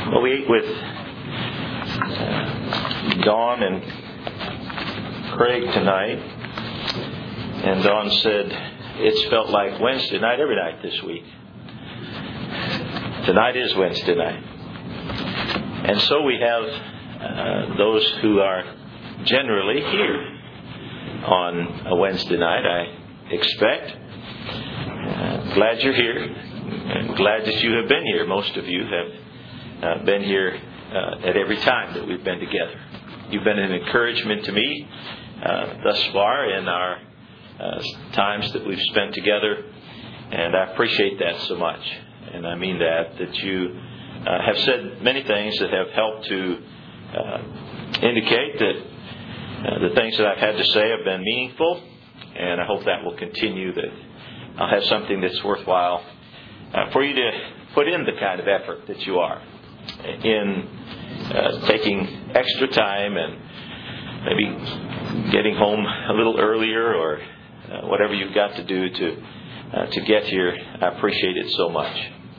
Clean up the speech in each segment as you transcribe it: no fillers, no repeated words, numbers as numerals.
Well, we ate with Dawn and Craig tonight, and Dawn said it's felt like Wednesday night every night this week. Tonight is Wednesday night. And so we have those who are generally here on a Wednesday night, I expect. Glad you're here. And glad that you have been here. Most of you have been here at every time that we've been together. You've been an encouragement to me thus far in our times that we've spent together, and I appreciate that so much. And I mean that you have said many things that have helped to indicate that the things that I've had to say have been meaningful, and I hope that will continue, that I'll have something that's worthwhile for you to put in the kind of effort that you are in taking extra time and maybe getting home a little earlier or whatever you've got to do to get here. I appreciate it so much.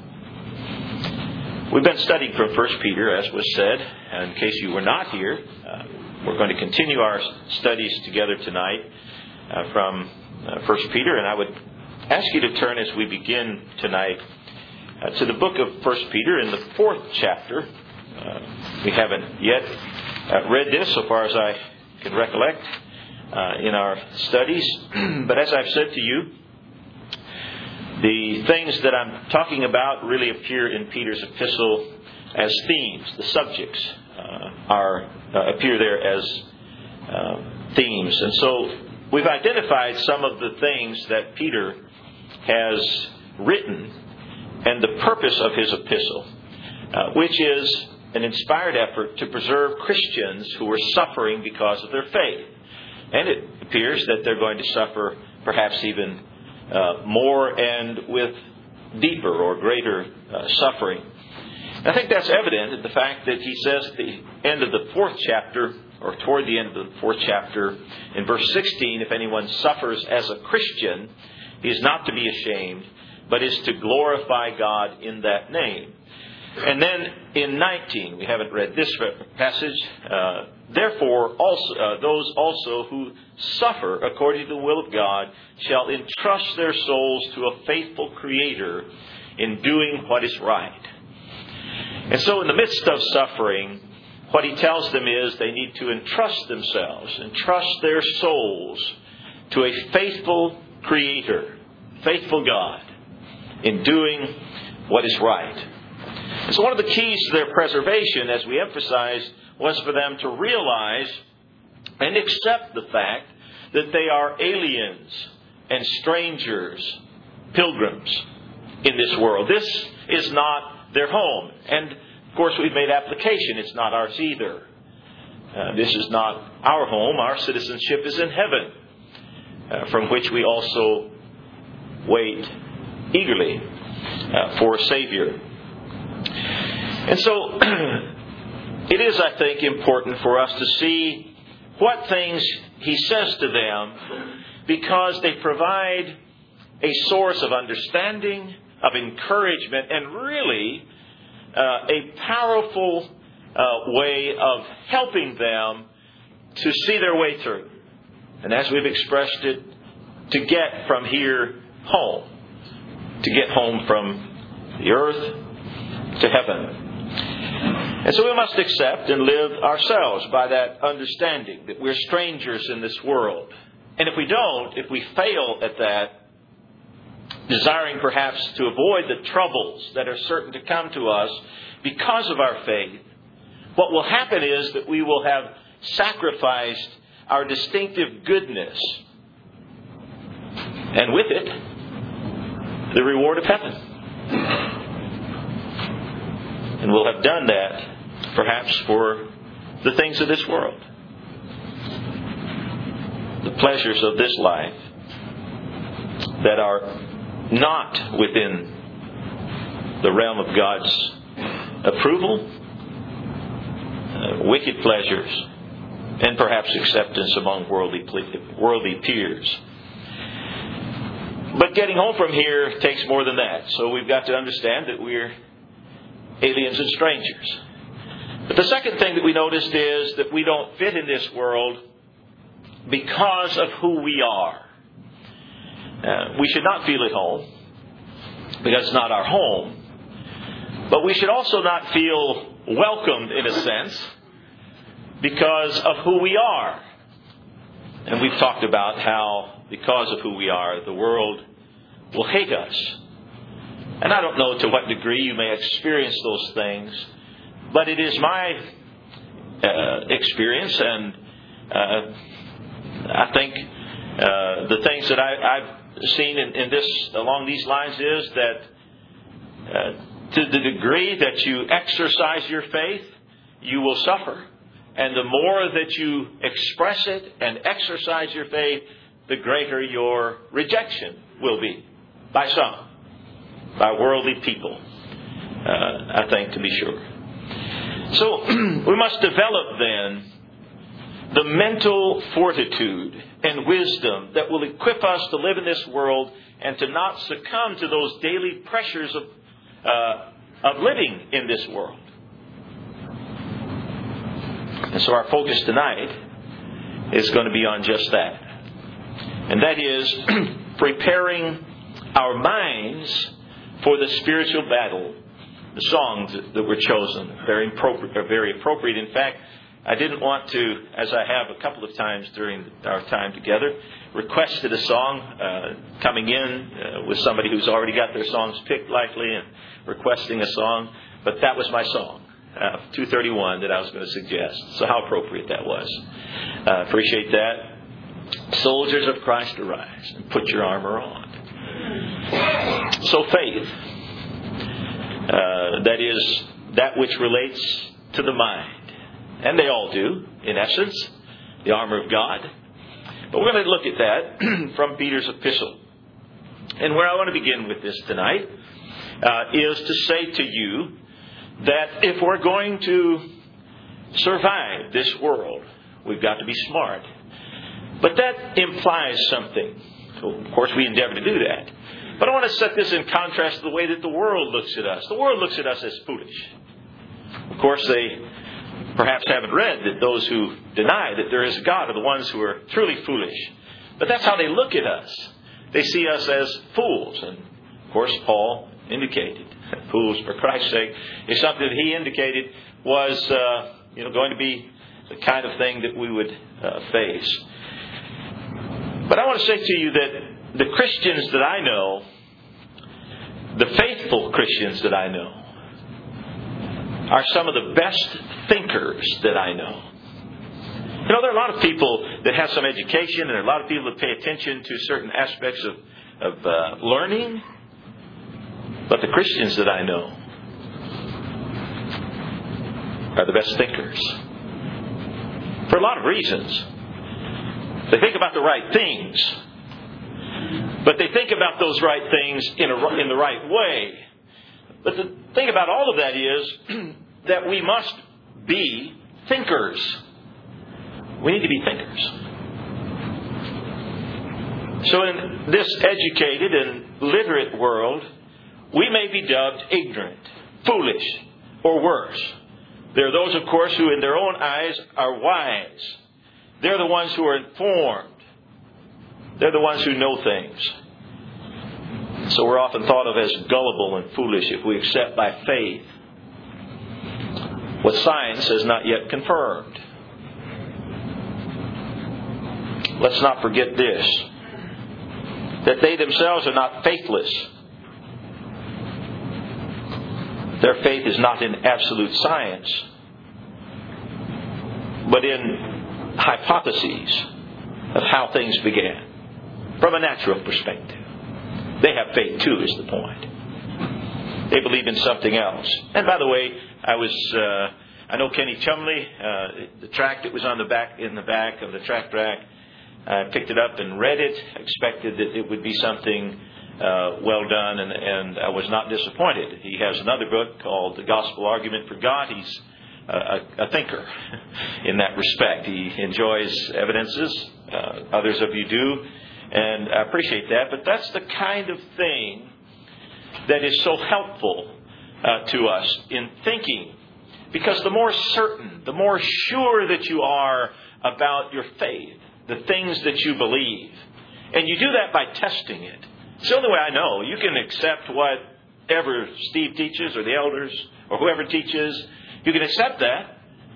We've been studying from 1 Peter, as was said. In case you were not here, we're going to continue our studies together tonight from 1 Peter. And I would ask you to turn as we begin tonight to the book of 1 Peter in the 4th chapter. We haven't yet read this so far as I can recollect in our studies. But as I've said to you, the things that I'm talking about really appear in Peter's epistle as themes. The subjects appear there as themes. And so we've identified some of the things that Peter has written and the purpose of his epistle, which is an inspired effort to preserve Christians who are suffering because of their faith. And it appears that they're going to suffer perhaps even more and with deeper or greater suffering. And I think that's evident in the fact that he says at the end of the 4th chapter, or toward the end of the 4th chapter, in verse 16, if anyone suffers as a Christian, he is not to be ashamed, but is to glorify God in that name. And then in 19, we haven't read this passage, therefore also those also who suffer according to the will of God shall entrust their souls to a faithful Creator in doing what is right. And so in the midst of suffering, what he tells them is they need to entrust themselves, entrust their souls to a faithful Creator, faithful God, in doing what is right. And so one of the keys to their preservation, as we emphasized, was for them to realize and accept the fact that they are aliens and strangers, pilgrims in this world. This is not their home. And, of course, we've made application. It's not ours either. This is not our home. Our citizenship is in heaven, from which we also wait eagerly for a Savior. And so it is, I think, important for us to see what things he says to them, because they provide a source of understanding, of encouragement, and really a powerful way of helping them to see their way through. And as we've expressed it, to get from here home, to get home from the earth to heaven. And so we must accept and live ourselves by that understanding that we're strangers in this world. And if we don't, if we fail at that, desiring perhaps to avoid the troubles that are certain to come to us because of our faith, what will happen is that we will have sacrificed our distinctive goodness, and with it, the reward of heaven. And we'll have done that perhaps for the things of this world, the pleasures of this life that are not within the realm of God's approval, wicked pleasures, and perhaps acceptance among worldly peers. But getting home from here takes more than that. So we've got to understand that we're aliens and strangers. But the second thing that we noticed is that we don't fit in this world because of who we are. We should not feel at home because it's not our home. But we should also not feel welcomed in a sense because of who we are. And we've talked about how because of who we are, the world will hate us. And I don't know to what degree you may experience those things, but it is my experience, and I think the things that I've seen in this along these lines is that to the degree that you exercise your faith, you will suffer. And the more that you express it and exercise your faith, the greater your rejection will be by some, by worldly people, I think, to be sure. So we must develop then the mental fortitude and wisdom that will equip us to live in this world and to not succumb to those daily pressures of living in this world. And so our focus tonight is going to be on just that. And that is preparing our minds for the spiritual battle. The songs that were chosen are very appropriate. In fact, I didn't want to, as I have a couple of times during our time together, requested a song coming in with somebody who's already got their songs picked likely and requesting a song. But that was my song, 231, that I was going to suggest. So how appropriate that was. Appreciate that. Soldiers of Christ, arise and put your armor on. So faith, that is that which relates to the mind. And they all do, in essence, the armor of God. But we're going to look at that from Peter's epistle. And where I want to begin with this tonight is to say to you that if we're going to survive this world, we've got to be smart. But that implies something. So, of course, we endeavor to do that. But I want to set this in contrast to the way that the world looks at us. The world looks at us as foolish. Of course, they perhaps haven't read that those who deny that there is a God are the ones who are truly foolish. But that's how they look at us. They see us as fools. And, of course, Paul indicated that fools for Christ's sake is something that he indicated was going to be the kind of thing that we would face. But I want to say to you that the Christians that I know, the faithful Christians that I know, are some of the best thinkers that I know. You know, there are a lot of people that have some education, and there are a lot of people that pay attention to certain aspects of learning. But the Christians that I know are the best thinkers. For a lot of reasons. They think about the right things. But they think about those right things in the right way. But the thing about all of that is that we must be thinkers. We need to be thinkers. So in this educated and literate world, we may be dubbed ignorant, foolish, or worse. There are those, of course, who in their own eyes are wise. They're the ones who are informed. They're the ones who know things. So we're often thought of as gullible and foolish if we accept by faith what science has not yet confirmed. Let's not forget this, that they themselves are not faithless. Their faith is not in absolute science, but in hypotheses of how things began from a natural perspective. They have faith too, is the point. They believe in something else. And by the way, I know Kenny Chumley, the tract that was in the back of the tract rack, I picked it up and read it. Expected that it would be something well done, and I was not disappointed. He has another book called The Gospel Argument for God. He's a thinker in that respect. He enjoys evidences. Others of you do. And I appreciate that. But that's the kind of thing that is so helpful to us in thinking. Because the more certain, the more sure that you are about your faith, the things that you believe, and you do that by testing it. It's the only way I know. You can accept whatever Steve teaches or the elders or whoever teaches. You can accept that.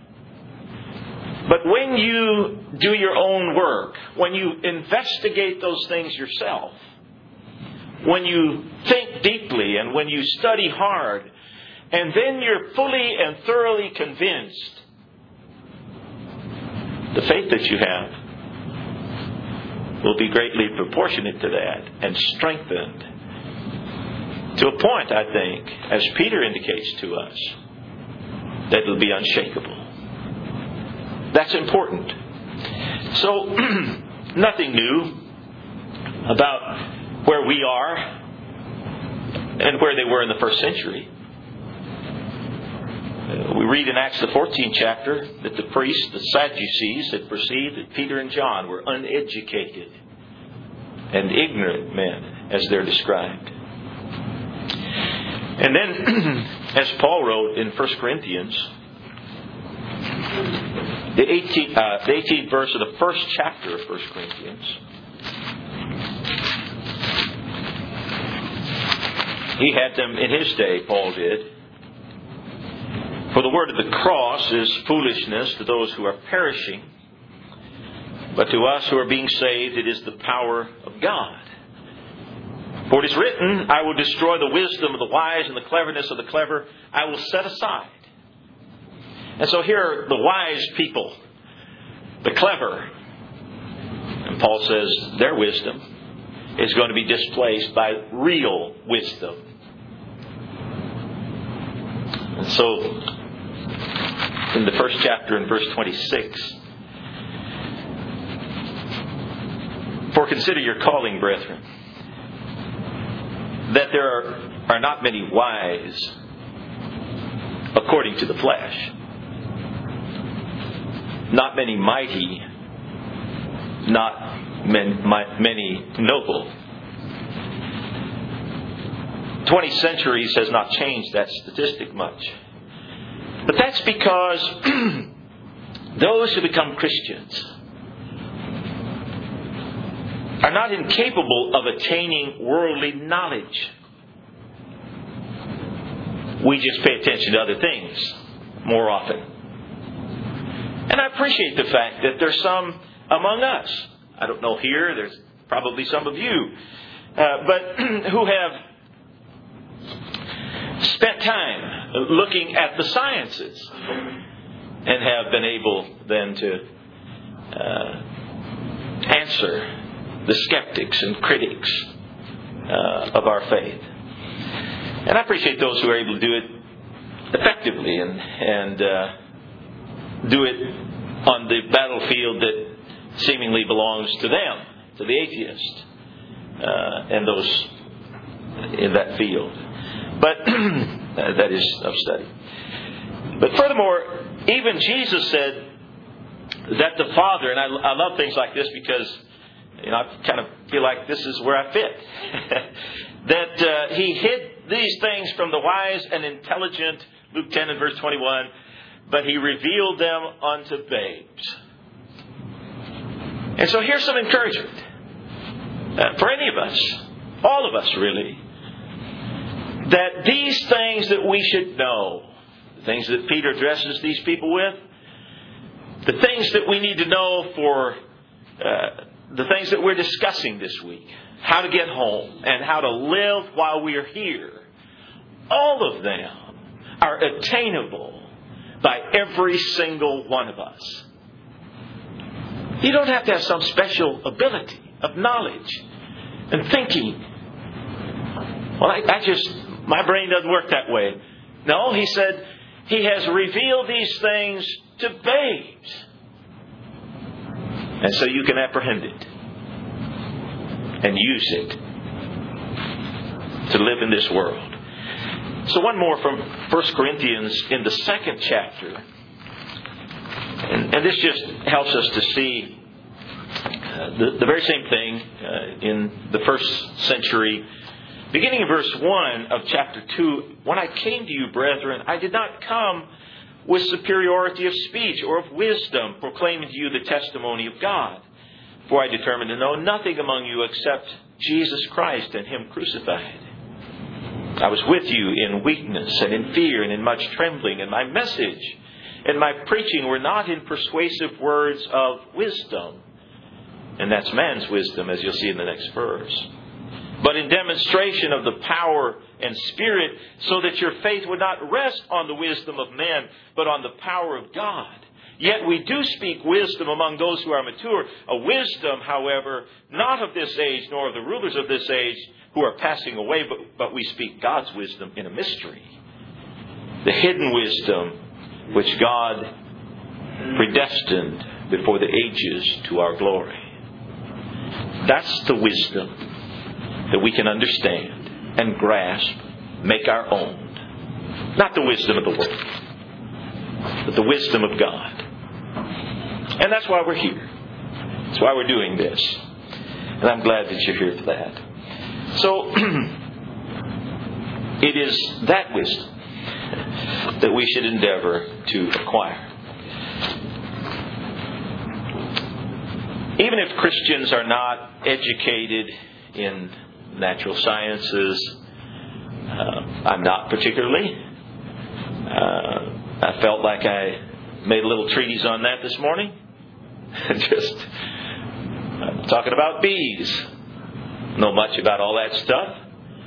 But when you do your own work, when you investigate those things yourself, when you think deeply and when you study hard, and then you're fully and thoroughly convinced, the faith that you have will be greatly proportionate to that and strengthened to a point, I think, as Peter indicates to us, that it'll be unshakable. That's important. So, nothing new about where we are and where they were in the first century. We read in Acts the 14th chapter that the priests, the Sadducees, had perceived that Peter and John were uneducated and ignorant men, as they're described. And then, as Paul wrote in 1 Corinthians, the 18th verse of the first chapter of 1 Corinthians, he had them in his day, Paul did. For the word of the cross is foolishness to those who are perishing, but to us who are being saved it is the power of God. For it is written, I will destroy the wisdom of the wise and the cleverness of the clever I will set aside. And so here are the wise people, the clever. And Paul says their wisdom is going to be displaced by real wisdom. And so, in the first chapter in verse 26, for consider your calling, brethren, that there are not many wise according to the flesh, not many mighty, not many noble. 20 centuries has not changed that statistic much. But that's because those who become Christians are not incapable of attaining worldly knowledge. We just pay attention to other things more often. And I appreciate the fact that there's some among us, I don't know here, there's probably some of you, but who have spent time looking at the sciences and have been able then to answer the skeptics and critics of our faith. And I appreciate those who are able to do it effectively and do it on the battlefield that seemingly belongs to them, to the atheist, and those in that field. But that is of study. But furthermore, even Jesus said that the Father, and I love things like this because I kind of feel like this is where I fit, that He hid these things from the wise and intelligent, Luke 10 and verse 21, but He revealed them unto babes. And so here's some encouragement for any of us, all of us really, that these things that we should know, the things that Peter addresses these people with, the things that we need to know for the things that we're discussing this week, how to get home and how to live while we are here, all of them are attainable by every single one of us. You don't have to have some special ability of knowledge and thinking. Well, my brain doesn't work that way. No, he said, He has revealed these things to babes. And so you can apprehend it and use it to live in this world. So one more from 1 Corinthians in the 2nd chapter. And this just helps us to see the very same thing in the first century Beginning in verse 1 of chapter 2, when I came to you, brethren, I did not come with superiority of speech or of wisdom, proclaiming to you the testimony of God. For I determined to know nothing among you except Jesus Christ and Him crucified. I was with you in weakness and in fear and in much trembling, and my message and my preaching were not in persuasive words of wisdom. And that's man's wisdom, as you'll see in the next verse. But in demonstration of the power and Spirit, so that your faith would not rest on the wisdom of men, but on the power of God. Yet we do speak wisdom among those who are mature, a wisdom, however, not of this age, nor of the rulers of this age who are passing away, but we speak God's wisdom in a mystery. The hidden wisdom which God predestined before the ages to our glory. That's the wisdom that we can understand and grasp, make our own. Not the wisdom of the world, but the wisdom of God. And that's why we're here. That's why we're doing this. And I'm glad that you're here for that. So, it is that wisdom that we should endeavor to acquire. Even if Christians are not educated in natural sciences, I'm not particularly. I felt like I made a little treatise on that this morning. Just talking about bees. Know much about all that stuff.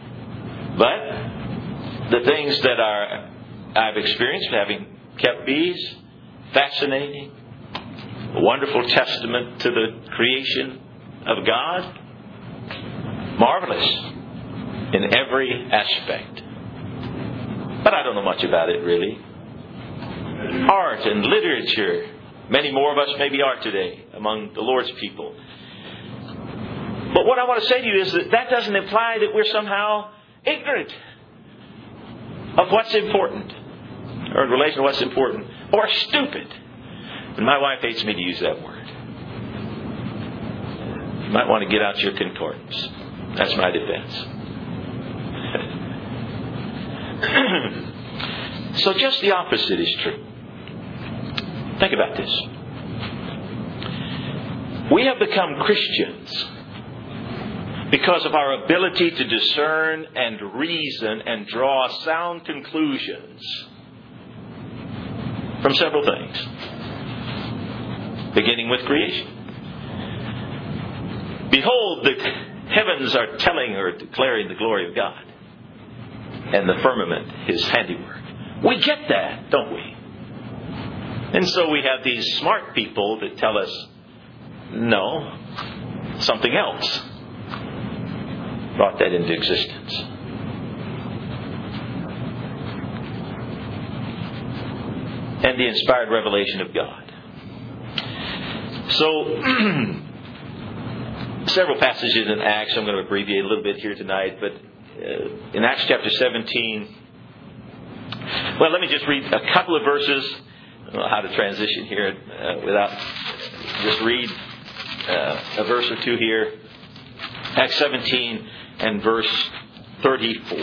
But the things that I've experienced having kept bees, fascinating, a wonderful testament to the creation of God, marvelous in every aspect. But I don't know much about it really. Art and literature, many more of us maybe are today among the Lord's people. But what I want to say to you is that doesn't imply that we're somehow ignorant of what's important, or in relation to what's important, or stupid. And my wife hates me to use that word. You might want to get out your concordance. That's my defense. So just the opposite is true. Think about this. We have become Christians because of our ability to discern and reason and draw sound conclusions from several things, beginning with creation. Behold, the heavens are telling or declaring the glory of God, and the firmament His handiwork. We get that, don't we? And so we have these smart people that tell us, no, something else brought that into existence. And the inspired revelation of God. So, several passages in Acts, I'm going to abbreviate a little bit here tonight, but in Acts chapter 17, well, let me just read a couple of verses. I don't know how to transition here without just read a verse or two here. Acts 17 and verse 34.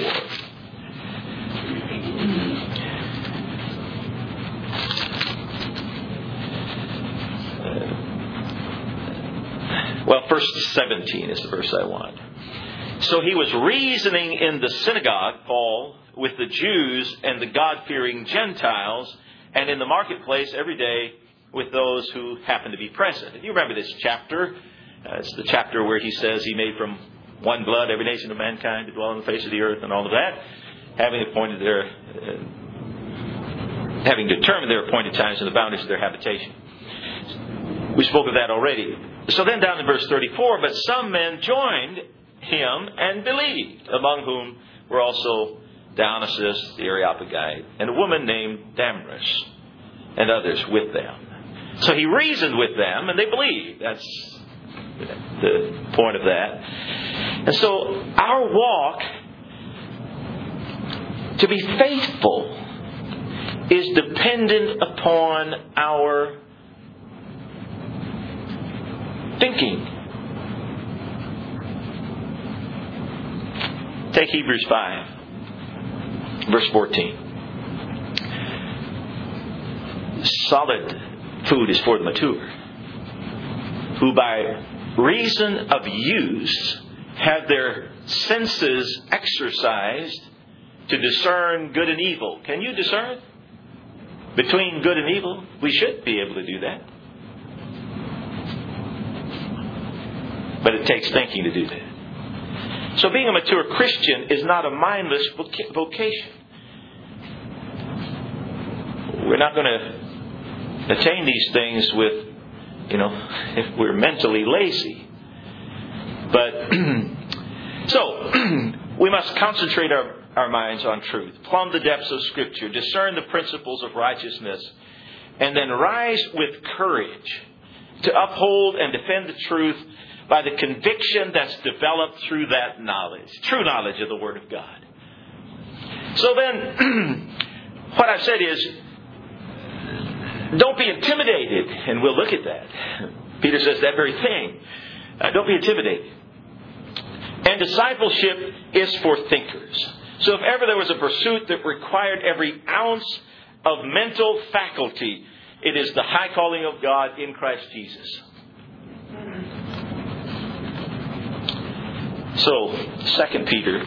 Well, verse 17 is the verse I want. So he was reasoning in the synagogue, Paul, with the Jews and the God-fearing Gentiles, and in the marketplace every day with those who happened to be present. And you remember this chapter. It's the chapter where he says he made from one blood every nation of mankind to dwell on the face of the earth and all of that, having determined their appointed times and the boundaries of their habitation. We spoke of that already. So then down in verse 34, but some men joined him and believed, among whom were also Dionysius the Areopagite, and a woman named Damaris, and others with them. So he reasoned with them, and they believed. That's the point of that. And so our walk to be faithful is dependent upon our thinking. Take Hebrews 5, verse 14. Solid food is for the mature, who by reason of use have their senses exercised to discern good and evil. Can you discern between good and evil? We should be able to do that. But it takes thinking to do that. So being a mature Christian is not a mindless vocation. We're not going to attain these things with, if we're mentally lazy. But, so, we must concentrate our minds on truth, plumb the depths of Scripture, discern the principles of righteousness, and then rise with courage to uphold and defend the truth by the conviction that's developed through that knowledge, true knowledge of the Word of God. So then, what I've said is, don't be intimidated, and we'll look at that. Peter says that very thing. Don't be intimidated. And discipleship is for thinkers. So if ever there was a pursuit that required every ounce of mental faculty, it is the high calling of God in Christ Jesus. So, 2 Peter.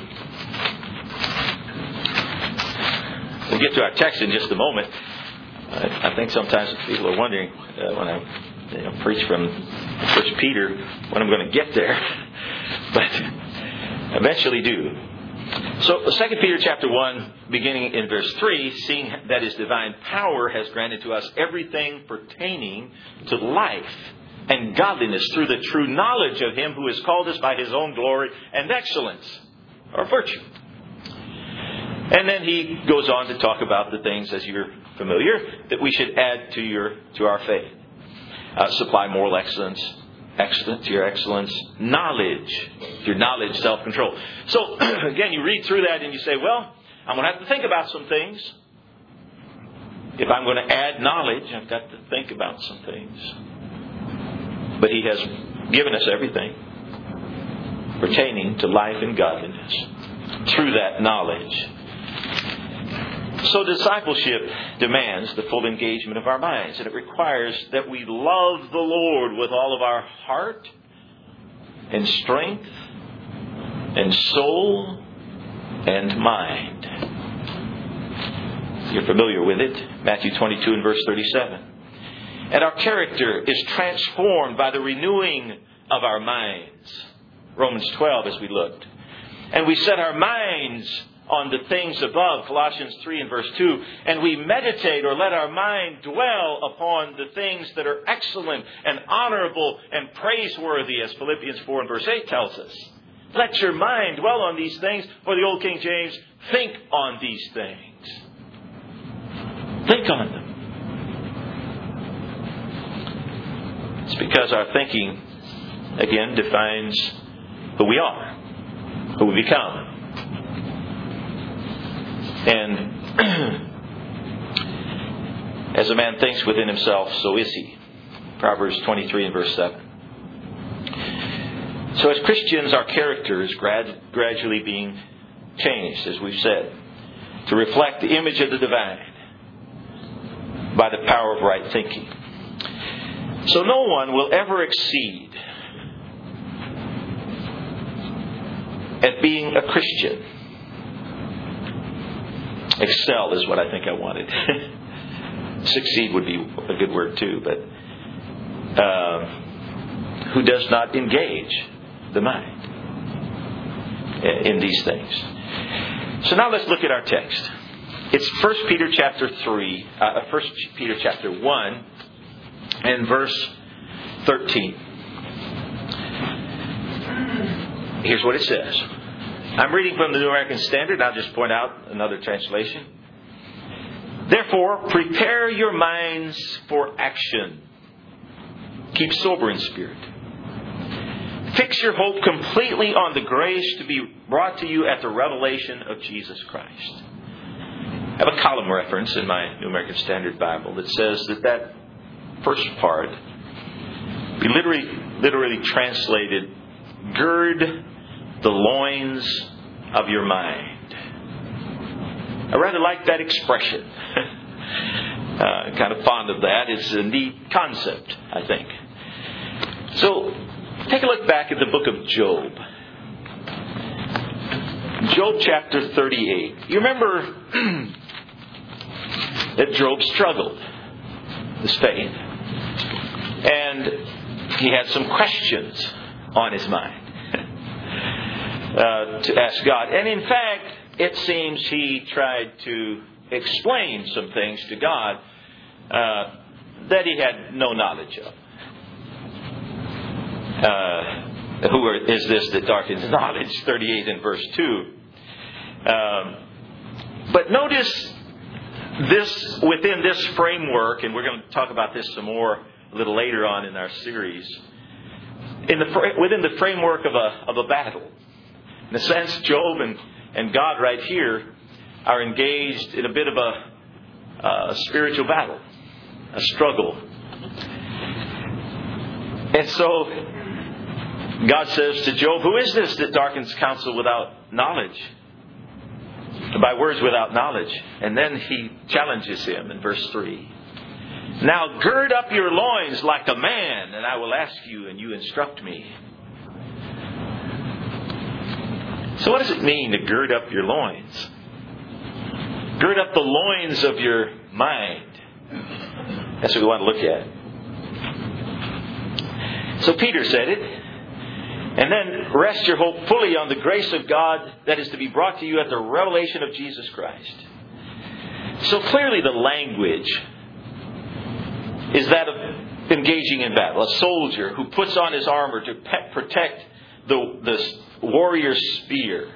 We'll get to our text in just a moment. I think sometimes people are wondering when I preach from 1 Peter when I'm going to get there. But eventually do. So 2 Peter chapter 1, beginning in verse 3, seeing that His divine power has granted to us everything pertaining to life and godliness through the true knowledge of Him who has called us by His own glory and excellence, or virtue. And then he goes on to talk about the things, as you're familiar, that we should add to our faith. Supply moral excellence to your excellence, knowledge, your knowledge, self-control. So, again, you read through that and you say, well, I'm going to have to think about some things. If I'm going to add knowledge, I've got to think about some things. But He has given us everything pertaining to life and godliness through that knowledge. So discipleship demands the full engagement of our minds, and it requires that we love the Lord with all of our heart and strength and soul and mind. You're familiar with it. Matthew 22 and verse 37. And our character is transformed by the renewing of our minds. Romans 12 as we looked. And we set our minds on the things above, Colossians 3 and verse 2, and we meditate or let our mind dwell upon the things that are excellent and honorable and praiseworthy, as Philippians 4 and verse 8 tells us. Let your mind dwell on these things, or the Old King James, think on these things. Think on them. It's because our thinking, again, defines who we are, who we become. And as a man thinks within himself, so is he. Proverbs 23 and verse 7. So as Christians, our character is gradually being changed, as we've said, to reflect the image of the divine by the power of right thinking. So no one will ever exceed at being a Christian. Excel is what I think I wanted. Succeed would be a good word too, but who does not engage the mind in these things. So now let's look at our text. It's 1 Peter chapter 1 and verse 13. Here's what it says. I'm reading from the New American Standard. I'll just point out another translation. Therefore, prepare your minds for action. Keep sober in spirit. Fix your hope completely on the grace to be brought to you at the revelation of Jesus Christ. I have a column reference in my New American Standard Bible that says that first part, we literally translated, gird the loins of your mind. I rather like that expression. Kind of fond of that. It's a neat concept, I think. So, take a look back at the book of Job. Job chapter 38. You remember that Job struggled his faith. And he had some questions on his mind to ask God. And in fact, it seems he tried to explain some things to God that he had no knowledge of. Who is this that darkens knowledge? 38 and verse 2. But notice this within this framework, and we're going to talk about this some more a little later on in our series. Within the framework of a battle, in a sense, Job and God right here are engaged in a bit of a spiritual battle, a struggle. And so God says to Job, "Who is this that darkens counsel without knowledge? By words without knowledge." And then he challenges him in verse 3. "Now gird up your loins like a man, and I will ask you, and you instruct me." So what does it mean to gird up your loins? Gird up the loins of your mind. That's what we want to look at. So Peter said it. And then rest your hope fully on the grace of God that is to be brought to you at the revelation of Jesus Christ. So clearly the language is that of engaging in battle. A soldier who puts on his armor to protect the warrior's spear.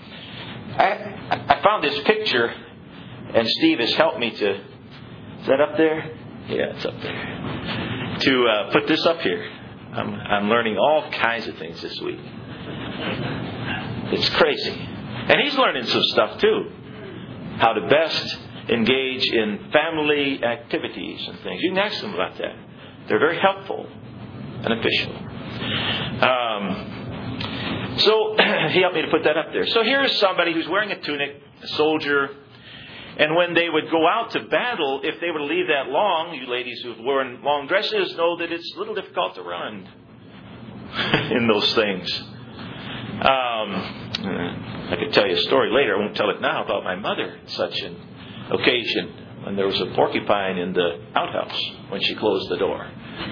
I found this picture, and Steve has helped me to... Is that up there? Yeah, it's up there. To put this up here. I'm learning all kinds of things this week. It's crazy. And he's learning some stuff too. How to best engage in family activities and things. You can ask them about that. They're very helpful and official. So he helped me to put that up there. So here's somebody who's wearing a tunic, a soldier. And when they would go out to battle, if they were to leave that long, you ladies who have worn long dresses know that it's a little difficult to run in those things. I could tell you a story later. I won't tell it now about my mother on such an occasion when there was a porcupine in the outhouse when she closed the door.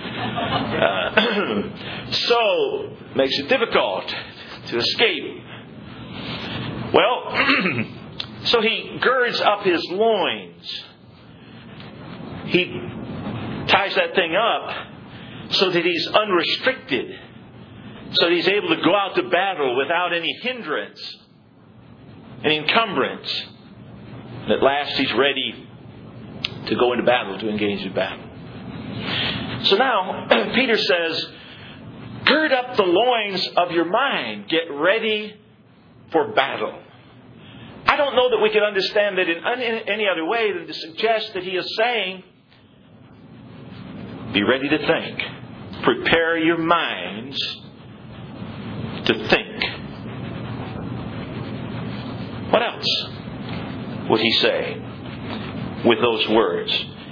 So, makes it difficult to escape. Well... So he girds up his loins. He ties that thing up so that he's unrestricted. So that he's able to go out to battle without any hindrance, any encumbrance. And at last he's ready to go into battle, to engage in battle. So now, Peter says, gird up the loins of your mind. Get ready for battle. I don't know that we can understand it in any other way than to suggest that he is saying, be ready to think. Prepare your minds to think. What else would he say with those words?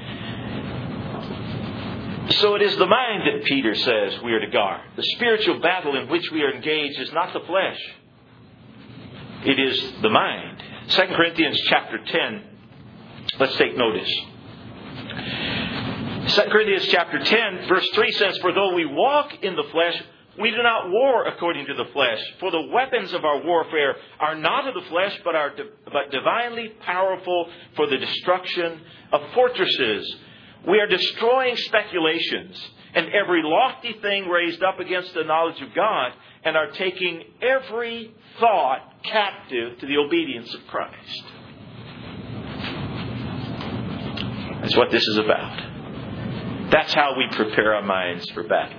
So it is the mind that Peter says we are to guard. The spiritual battle in which we are engaged is not the flesh. It is the mind. 2 Corinthians chapter 10. Let's take notice. 2 Corinthians chapter 10 verse 3 says, "For though we walk in the flesh, we do not war according to the flesh. For the weapons of our warfare are not of the flesh, but divinely powerful for the destruction of fortresses. We are destroying speculations and every lofty thing raised up against the knowledge of God, and are taking every thought captive to the obedience of Christ." That's what this is about. That's how we prepare our minds for battle.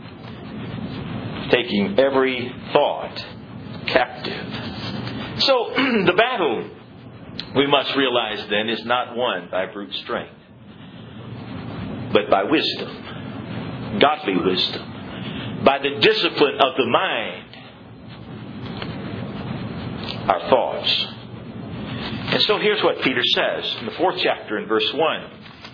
Taking every thought captive. So, the battle, we must realize then, is not won by brute strength, but by wisdom. Godly wisdom. By the discipline of the mind. our thoughts. And so here's what Peter says in the 4th chapter in verse 1.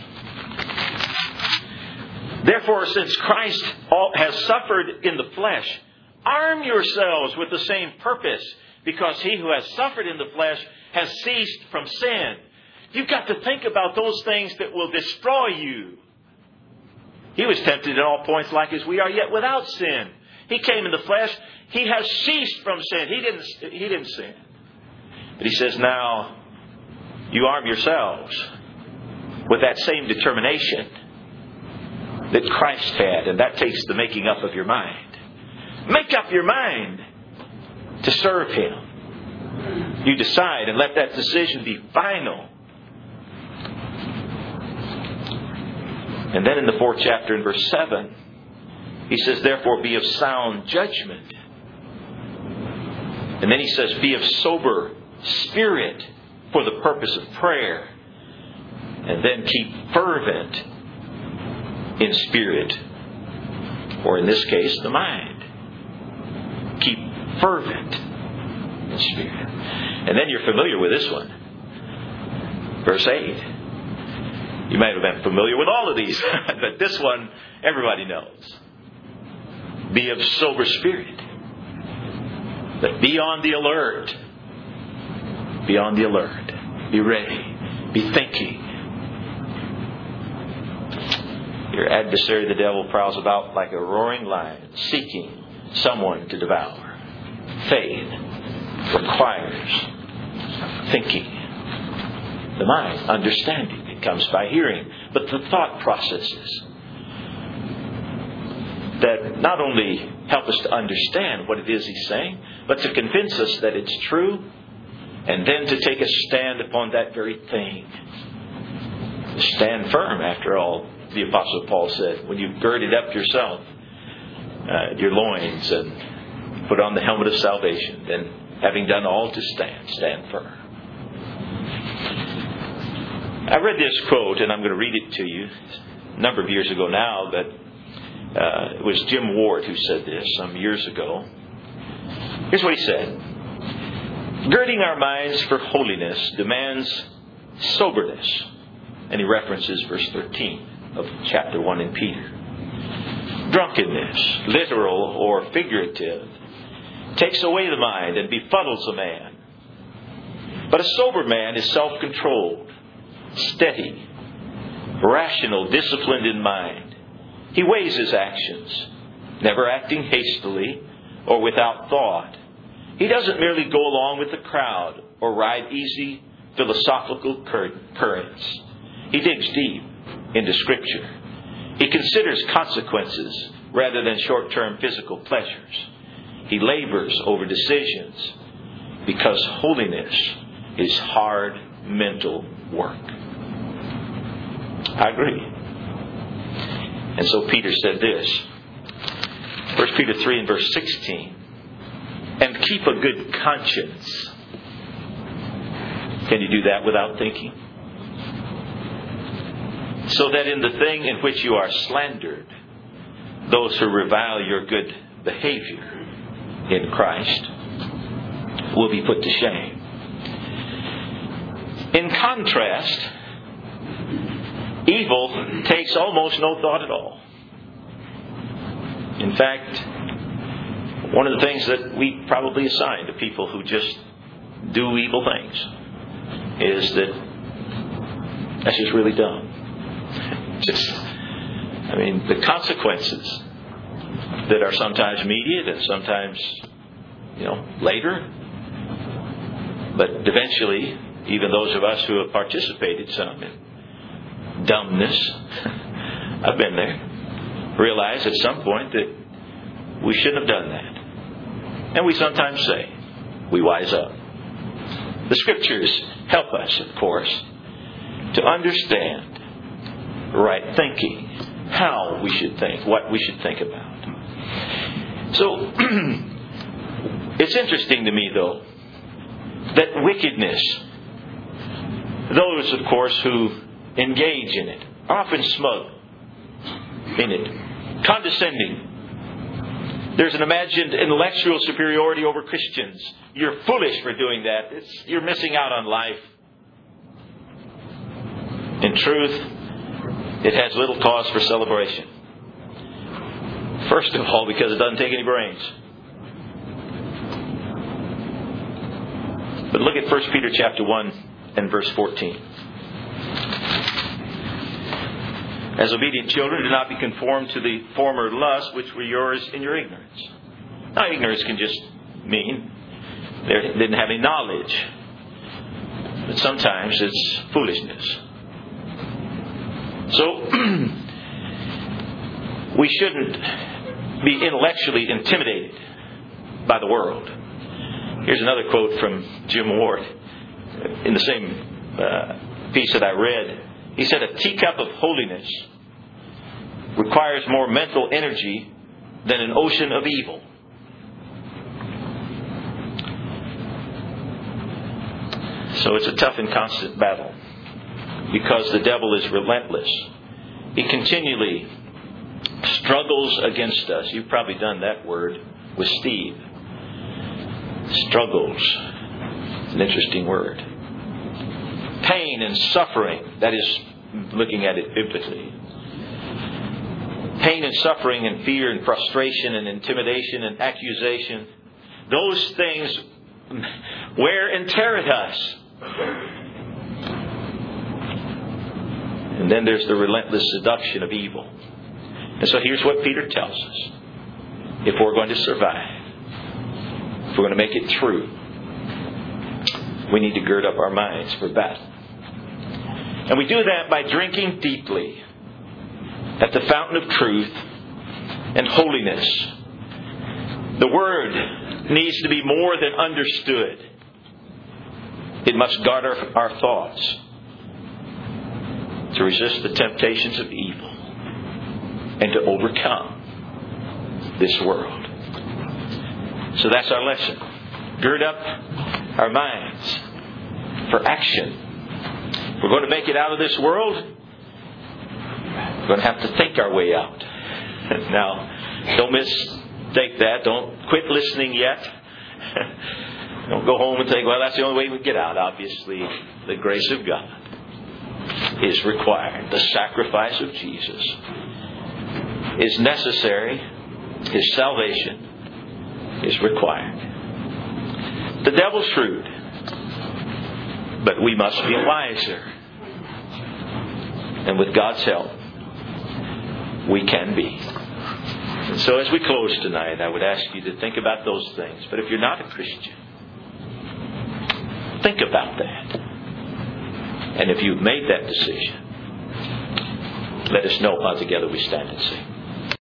Therefore, since Christ has suffered in the flesh, arm yourselves with the same purpose, because he who has suffered in the flesh has ceased from sin. You've got to think about those things that will destroy you. He was tempted in all points like as we are, yet without sin. He came in the flesh. He has ceased from sin. He didn't sin. But he says, now you arm yourselves with that same determination that Christ had. And that takes the making up of your mind. Make up your mind to serve Him. You decide and let that decision be final. And then in the 4th chapter in verse 7, he says, therefore be of sound judgment. And then he says, be of sober spirit for the purpose of prayer. And then keep fervent in spirit, or in this case, the mind. Keep fervent in spirit. And then you're familiar with this one. Verse 8. You might have been familiar with all of these, but this one everybody knows. Be of sober spirit. But be on the alert. Be on the alert. Be ready. Be thinking. Your adversary, the devil, prowls about like a roaring lion, seeking someone to devour. Faith requires thinking. The mind, understanding. It comes by hearing. But the thought processes that not only help us to understand what it is he's saying, but to convince us that it's true, and then to take a stand upon that very thing. Stand firm, after all, the Apostle Paul said, when you've girded up yourself, your loins, and put on the helmet of salvation, then having done all to stand firm. I read this quote, and I'm going to read it to you, a number of years ago now, but it was Jim Ward who said this some years ago. Here's what he said. Girding our minds for holiness demands soberness. And he references verse 13 of chapter 1 in Peter. Drunkenness, literal or figurative, takes away the mind and befuddles a man. But a sober man is self-controlled, steady, rational, disciplined in mind. He weighs his actions, never acting hastily or without thought. He doesn't merely go along with the crowd or ride easy philosophical currents. He digs deep into Scripture. He considers consequences rather than short-term physical pleasures. He labors over decisions because holiness is hard mental work. I agree. And so Peter said this. 1 Peter 3 and verse 16. And keep a good conscience. Can you do that without thinking? So that in the thing in which you are slandered, those who revile your good behavior in Christ will be put to shame. In contrast, evil takes almost no thought at all. In fact, one of the things that we probably assign to people who just do evil things is that that's just really dumb. The consequences that are sometimes immediate and sometimes, later. But eventually, even those of us who have participated some in dumbness, I've been there, realize at some point that we shouldn't have done that. And we sometimes say, we wise up. The Scriptures help us, of course, to understand right thinking, how we should think, what we should think about. So, it's interesting to me, though, that wickedness, those, of course, who engage in it, are often smug in it, condescending, There's an imagined intellectual superiority over Christians. You're foolish for doing that. You're missing out on life. In truth, it has little cause for celebration. First of all, because it doesn't take any brains. But look at 1 Peter chapter 1 and verse 14. As obedient children, do not be conformed to the former lusts which were yours in your ignorance. Now, ignorance can just mean they didn't have any knowledge. But sometimes it's foolishness. So, we shouldn't be intellectually intimidated by the world. Here's another quote from Jim Ward in the same piece that I read. He said, "A teacup of holiness requires more mental energy than an ocean of evil." So it's a tough and constant battle because the devil is relentless. He continually struggles against us. You've probably done that word with Steve. Struggles. It's an interesting word. Pain and suffering. That is looking at it biblically. Pain and suffering and fear and frustration and intimidation and accusation. Those things wear and tear at us. And then there's the relentless seduction of evil. And so here's what Peter tells us. If we're going to survive, if we're going to make it through, we need to gird up our minds for battle. And we do that by drinking deeply at the fountain of truth and holiness. The Word needs to be more than understood. It must guard our thoughts to resist the temptations of evil and to overcome this world. So that's our lesson. Gird up our minds for action. If we're going to make it out of this world, we're going to have to think our way out. Now, don't mistake that. Don't quit listening yet. Don't go home and think, well, that's the only way we get out. Obviously, the grace of God is required. The sacrifice of Jesus is necessary. His salvation is required. The devil's shrewd, but we must be wiser. And with God's help, we can be. And so as we close tonight, I would ask you to think about those things. But if you're not a Christian, think about that. And if you've made that decision, let us know how together we stand and sing.